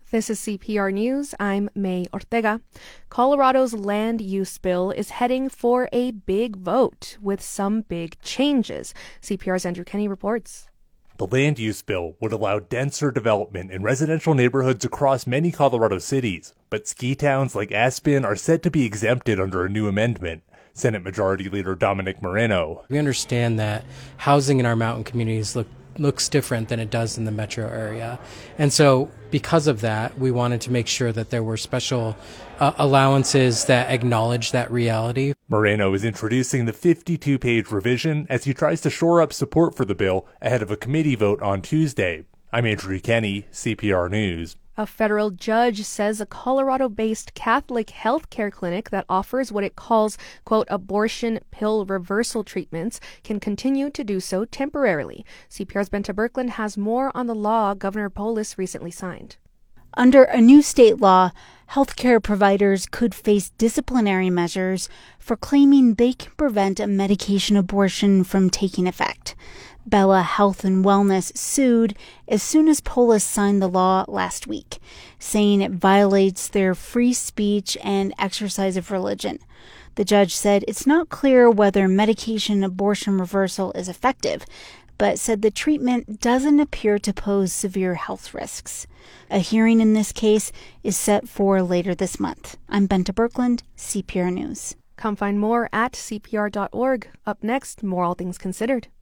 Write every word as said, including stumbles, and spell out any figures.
This is C P R News. I'm May Ortega. Colorado's land use bill is heading for a big vote with some big changes. C P R's Andrew Kenny reports. The land use bill would allow denser development in residential neighborhoods across many Colorado cities, but ski towns like Aspen are set to be exempted under a new amendment. Senate Majority Leader Dominic Moreno. We understand that housing in our mountain communities look looks different than it does in the metro area. And so because of that, we wanted to make sure that there were special uh, allowances that acknowledge that reality. Moreno is introducing the fifty-two page revision as he tries to shore up support for the bill ahead of a committee vote on Tuesday. I'm Andrew Kenny, C P R News. A federal judge says a Colorado-based Catholic healthcare clinic that offers what it calls, quote, abortion pill reversal treatments can continue to do so temporarily. C P R's Benta Birkeland has more on the law Governor Polis recently signed. Under a new state law, healthcare providers could face disciplinary measures for claiming they can prevent a medication abortion from taking effect. Bella Health and Wellness sued as soon as Polis signed the law last week, saying it violates their free speech and exercise of religion. The judge said it's not clear whether medication abortion reversal is effective, but said the treatment doesn't appear to pose severe health risks. A hearing in this case is set for later this month. I'm Benta Birkeland, C P R News. Come find more at C P R dot org. Up next, more All Things Considered.